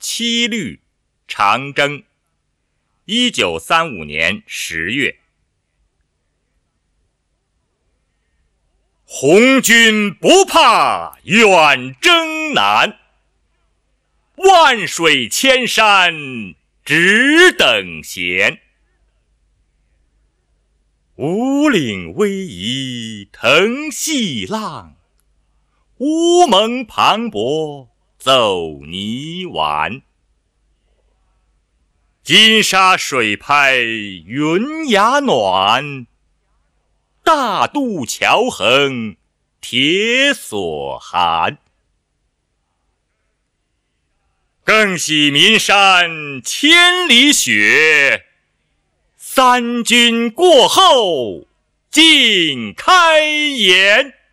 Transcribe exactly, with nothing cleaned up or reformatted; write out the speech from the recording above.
七律长征。一九三五年十月。红军不怕远征难，万水千山只等闲。五岭逶迤腾细浪，乌蒙磅礴走泥丸。金沙水拍云崖暖，大渡桥横铁索寒。更喜岷山千里雪，三军过后尽开颜。